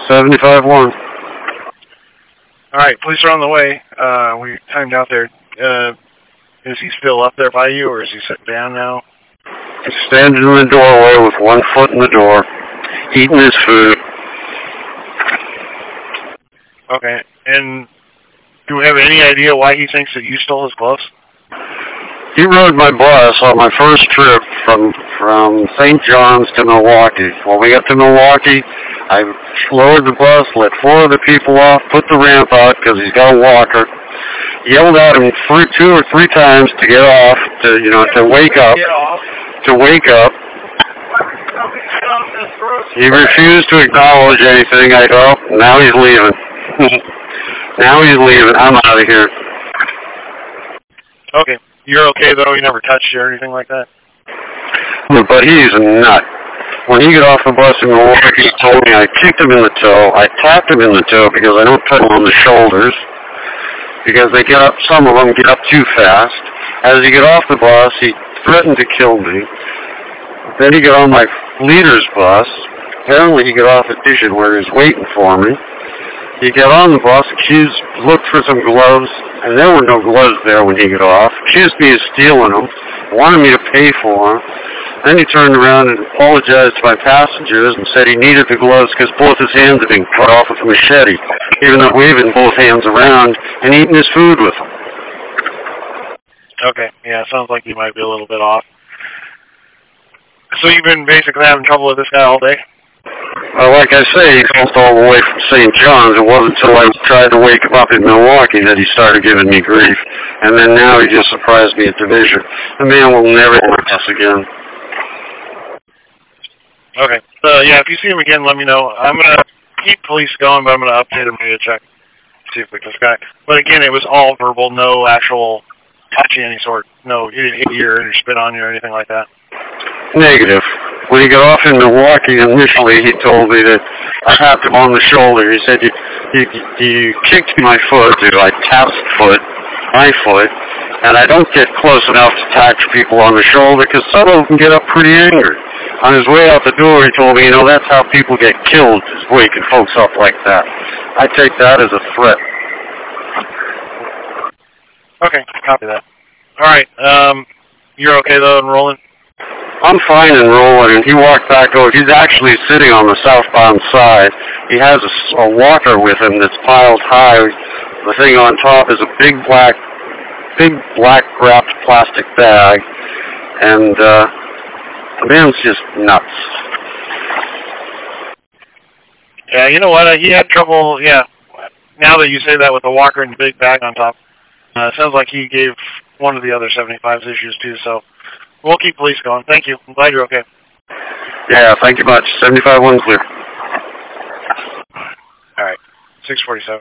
75-1. All right, police are on the way. We timed out there. Is he still up there by you, or is he sitting down now? He's standing in the doorway with one foot in the door, eating his food. Okay, and do we have any idea why he thinks that you stole his gloves? He rode my bus on my first trip from St. John's to Milwaukee. When we got to Milwaukee, I lowered the bus, let 4 of the people off, put the ramp out because he's got a walker, yelled at him 2 or 3 times to get off, to wake up. He refused to acknowledge anything. I go, now he's leaving. Now he's leaving. I'm out of here. Okay. You're okay, though? You never touched you or anything like that? But he's a nut. When he got off the bus in Milwaukee, he told me I kicked him in the toe. I tapped him in the toe because I don't put him on the shoulders. Because some of them get up too fast. As he got off the bus, he threatened to kill me. Then he got on my leader's bus. Apparently he got off at Vision where he was waiting for me. He got on the bus, looked for some gloves, and there were no gloves there when he got off. Accused me of stealing them, wanted me to pay for them. Then he turned around and apologized to my passengers and said he needed the gloves because both his hands had been cut off with a machete, even though waving both hands around and eating his food with them. Okay, yeah, sounds like you might be a little bit off. So you've been basically having trouble with this guy all day? Well, like I say, he comes all the way from St. John's. It wasn't until I tried to wake him up in Milwaukee that he started giving me grief. And then now he just surprised me at Division. The man will never work us again. Okay. Yeah, if you see him again, let me know. I'm going to keep police going, but I'm going to update him to check, see if we can this guy. But again, it was all verbal, no actual touching any sort. No, he didn't hit you or spit on you or anything like that. Negative. When he got off in Milwaukee initially, he told me that I tapped him on the shoulder. He said, you kicked my foot, I tapped my foot, and I don't get close enough to touch people on the shoulder because some of them get up pretty angry. On his way out the door, he told me, that's how people get killed, is waking folks up like that. I take that as a threat. Okay, copy that. All right, you're okay, though, and rolling? I'm fine and rolling, and he walked back over. He's actually sitting on the southbound side. He has a walker with him that's piled high. The thing on top is a big black wrapped plastic bag, and the man's just nuts. Yeah, you know what? He had trouble, yeah. Now that you say that with the walker and the big bag on top, it sounds like he gave one of the other 75s issues, too, so we'll keep police going. Thank you. I'm glad you're okay. Yeah, thank you much. 75-1 clear. All right. 647.